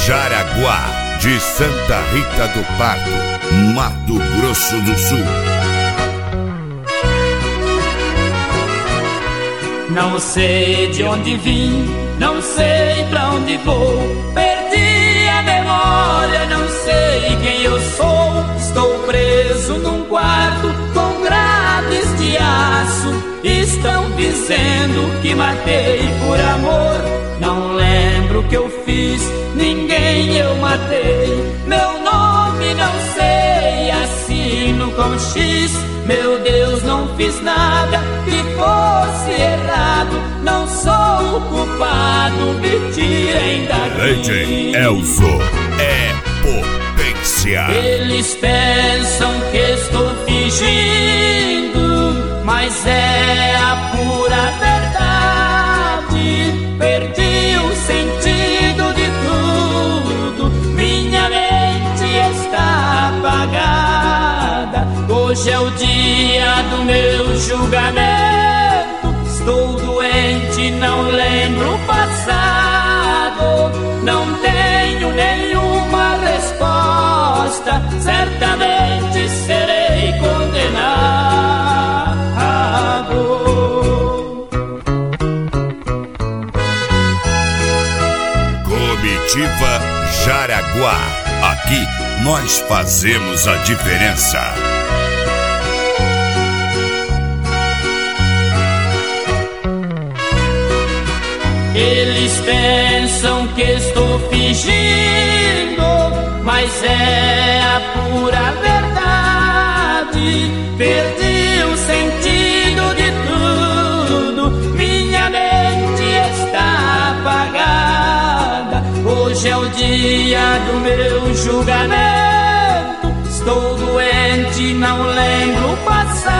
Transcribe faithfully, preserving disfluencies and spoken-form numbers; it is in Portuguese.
Jaraguá, de Santa Rita do Pardo, Mato Grosso do Sul. Não sei de onde vim, não sei pra onde vou, perdi a memória, não sei quem eu sou. Estou preso num quarto com grades de aço, estão dizendo que matei por amor. Não lembro o que eu fiz, ninguém eu matei, meu nome não sei, assino com X. Meu Deus, não fiz nada que fosse errado, não sou o culpado, me tirem daqui. Lady Elzo é potência. Eles pensam que estou fingindo, mas é a pura verdade. Perdi o sentido de tudo, minha mente está apagada. Hoje é o dia do meu julgamento, estou doente, não lembro o passado. Não tenho nenhuma resposta, certamente serei condenado. Comitiva Jaraguá, aqui nós fazemos a diferença. Eles pensam que estou fingindo, mas é a pura verdade. Perdi o sentido de tudo, minha mente está apagada. Hoje é o dia do meu julgamento, estou doente, não lembro o passado.